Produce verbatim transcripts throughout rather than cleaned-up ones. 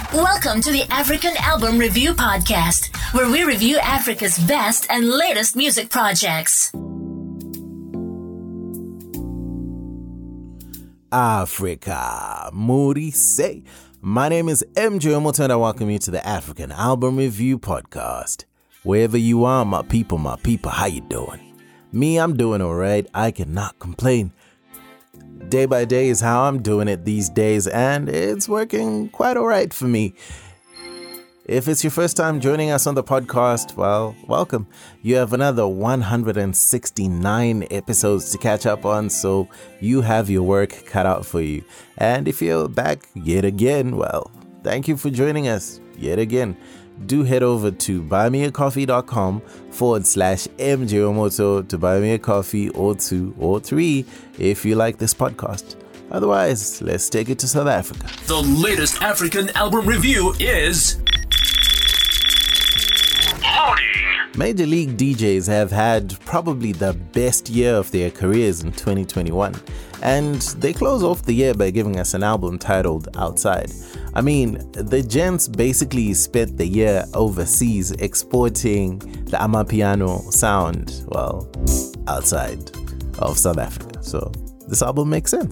Welcome to the African Album Review Podcast, where we review Africa's best and latest music projects. Africa, Moody say. My name is M J Omoto and I welcome you to the African Album Review Podcast. Wherever you are, my people, my people, how you doing? Me, I'm doing alright. I cannot complain. Day by day is how I'm doing it these days, and it's working quite alright for me. If it's your first time joining us on the podcast, well, welcome. You have another one hundred sixty-nine episodes to catch up on, so you have your work cut out for you. And if you're back yet again, well, thank you for joining us yet again. Do head over to buymeacoffee.com forward slash MJ Omoto to buy me a coffee or two or three if you like this podcast. Otherwise, let's take it to South Africa. The latest African album review is... Loading. Major League D Js have had probably the best year of their careers in twenty twenty-one, and they close off the year by giving us an album titled Outside. I mean, the gents basically spent the year overseas exporting the Amapiano sound, well, outside of South Africa. So this album makes sense.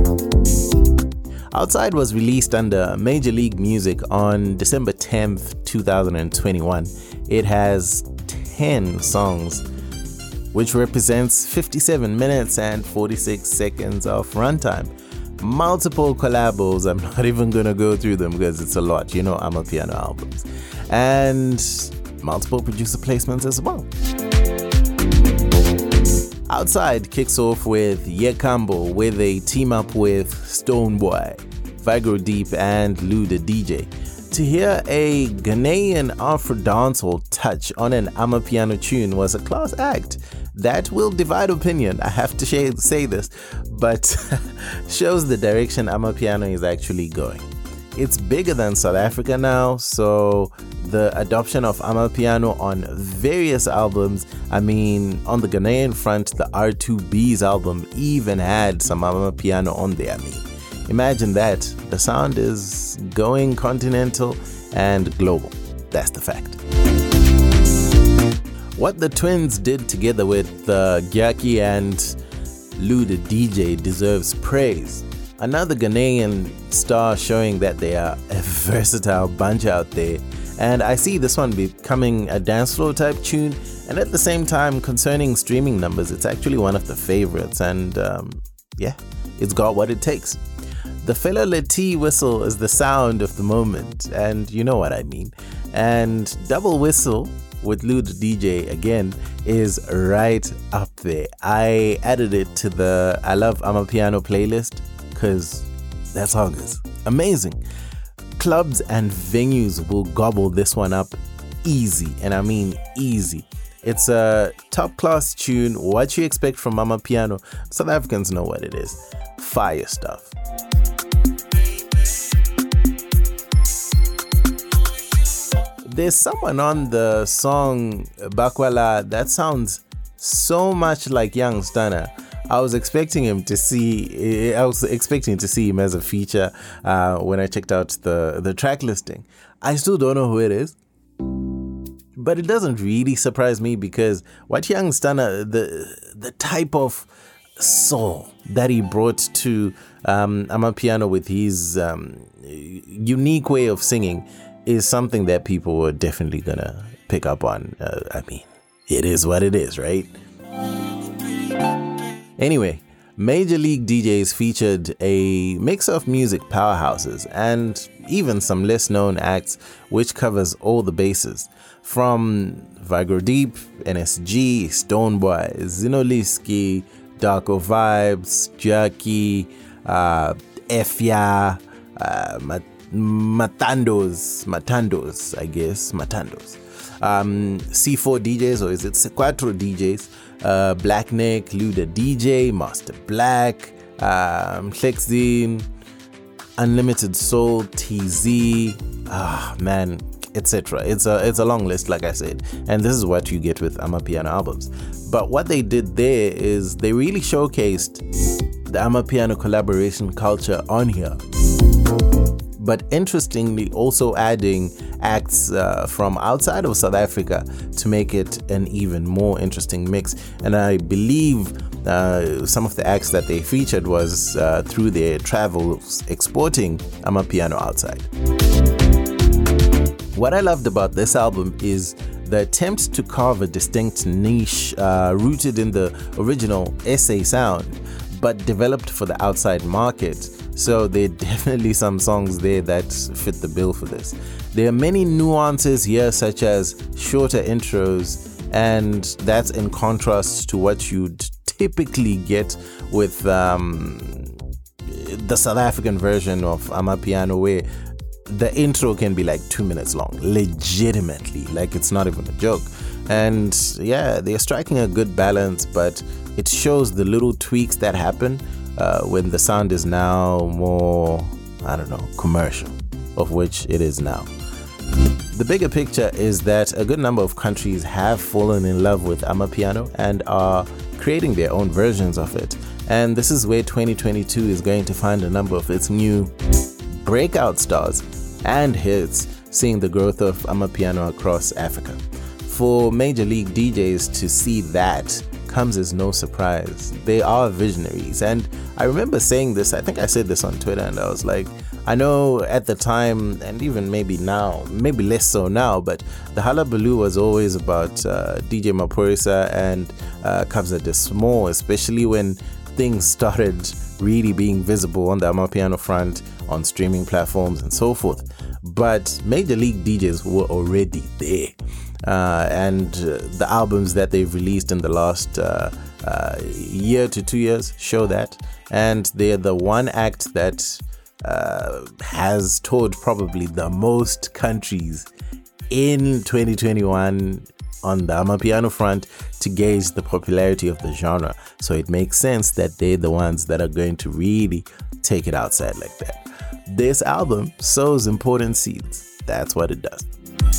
Outside was released under Major League Music on December tenth, twenty twenty-one. It has ten songs, which represents fifty-seven minutes and forty-six seconds of runtime. Multiple collabos. I'm not even going to go through them because it's a lot. You know, Amapiano albums. And multiple producer placements as well. Outside kicks off with Yekambo, where they team up with Stonebwoy, Vigro Deep, and Lou the D J to hear a Ghanaian Afro dancehall touch on an Amapiano tune was a class act that will divide opinion. I have to say this, but shows the direction Amapiano is actually going. It's bigger than South Africa now, so the adoption of Amapiano on various albums, I mean, on the Ghanaian front, the R two B's album even had some Amapiano on there. I mean, imagine that. The sound is going continental and global. That's the fact. What the twins did together with uh, Gyaki and Lou the D J deserves praise. Another Ghanaian star showing that they are a versatile bunch out there. And I see this one becoming a dance floor type tune. And at the same time, concerning streaming numbers, it's actually one of the favorites. And um, yeah, it's got what it takes. The fella Leti whistle is the sound of the moment. And you know what I mean. And double whistle with Lou the D J again is right up there. I added it to the I Love Amapiano playlist because that song is amazing. Clubs and venues will gobble this one up easy, and I mean easy. It's a top class tune. What you expect from Amapiano, South Africans know what it is. Fire stuff. There's someone on the song Bakwala that sounds so much like Young Stunner. I was expecting him to see. I was expecting to see him as a feature uh, when I checked out the the track listing. I still don't know who it is, but it doesn't really surprise me because what Young Stunner, the the type of soul that he brought to um, Amapiano with his um, unique way of singing is something that people were definitely gonna pick up on. Uh, I mean, it is what it is, right? Anyway, Major League D Js featured a mix of music powerhouses and even some less known acts, which covers all the bases. From Vigro Deep, N S G, Stonebwoy, Zinoliski, Darko Vibes, Jerky, uh, Efya, uh, Mat- Matandos, Matandos, I guess, Matandos. Um, C four D Js, or is it Quattro D Js? Uh, Black Nick, Lou the D J, Master Black, um, Flexzine, Unlimited Soul, T Z, ah man, et cetera. It's a it's a long list, like I said, and this is what you get with Amapiano albums. But what they did there is they really showcased the Amapiano collaboration culture on here. but interestingly also adding acts uh, from outside of South Africa to make it an even more interesting mix. And I believe uh, some of the acts that they featured was uh, through their travels exporting Amapiano outside. What I loved about this album is the attempt to carve a distinct niche uh, rooted in the original S A sound, but developed for the outside market. So there are definitely some songs there that fit the bill for this. There are many nuances here, such as shorter intros, and that's in contrast to what you'd typically get with um, the South African version of Amapiano, where the intro can be like two minutes long, legitimately, like it's not even a joke. And yeah, they're striking a good balance, but it shows the little tweaks that happen uh, when the sound is now more, I don't know, commercial, of which it is now. The bigger picture is that a good number of countries have fallen in love with Amapiano and are creating their own versions of it. And this is where twenty twenty-two is going to find a number of its new breakout stars and hits, seeing the growth of Amapiano across Africa. For major league D Js to see that comes as no surprise. They are visionaries, and I remember saying this, I think I said this on Twitter, and I was like, I know at the time, and even maybe now, maybe less so now, but the Hullabaloo was always about uh, D J Maphorisa and uh, Kabza De Small, especially when things started really being visible on the Amapiano front, on streaming platforms and so forth. But major league D Js were already there. Uh, and uh, the albums that they've released in the last uh, uh, year to two years show that. And they're the one act that uh, has toured probably the most countries in twenty twenty-one on the Amapiano front to gauge the popularity of the genre. So it makes sense that they're the ones that are going to really take it outside like that. This album sows important seeds. That's what it does.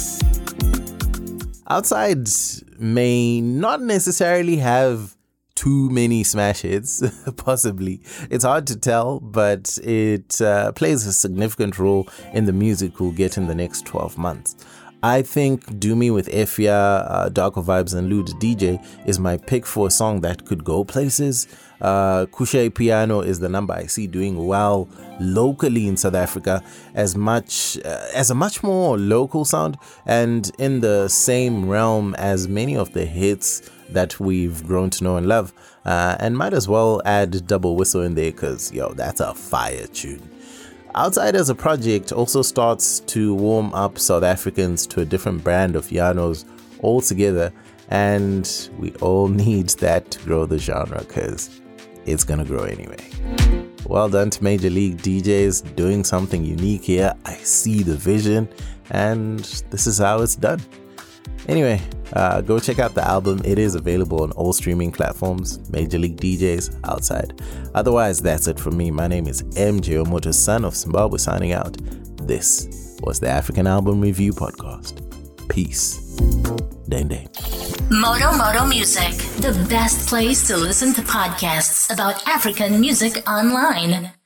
Outside may not necessarily have too many smash hits, possibly. It's hard to tell, but it uh, plays a significant role in the music we'll get in the next twelve months. I think Do Me with Efya, uh, Darko Vibes and Luda D J is my pick for a song that could go places. Uh, Kushe Piano is the number I see doing well locally in South Africa as much uh, as a much more local sound and in the same realm as many of the hits that we've grown to know and love. Uh, and might as well add Double Whistle in there because, yo, that's a fire tune. Outside as a project also starts to warm up South Africans to a different brand of Yanos altogether, and we all need that to grow the genre because it's gonna grow anyway. Well done to major league D Js doing something unique here. I see the vision, and this is how it's done. Anyway, uh, go check out the album. It is available on all streaming platforms. Major League D Js Outside. Otherwise, that's it from me. My name is M J Omoto, son of Zimbabwe, signing out. This was the African Album Review Podcast. Peace. Dang dang. Moto Moto Music, the best place to listen to podcasts about African music online.